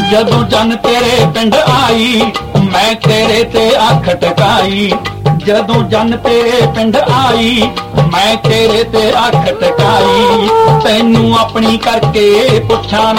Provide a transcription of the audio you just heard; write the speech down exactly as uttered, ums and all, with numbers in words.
ਜਦੋਂ ਜਨ ਤੇਰੇ ਪਿੰਡ ਆਈ ਮੈਂ ਤੇਰੇ ਤੇ ਅੱਖ ਟਕਾਈ। ਜਦੋਂ ਜਨ ਤੇਰੇ ਪਿੰਡ ਆਈ ਮੈਂ ਤੇਰੇ ਤੇ ਅੱਖ ਟਕਾਈ। ਤੈਨੂੰ ਆਪਣੀ ਕਰਕੇ ਪੁੱਛਾਂ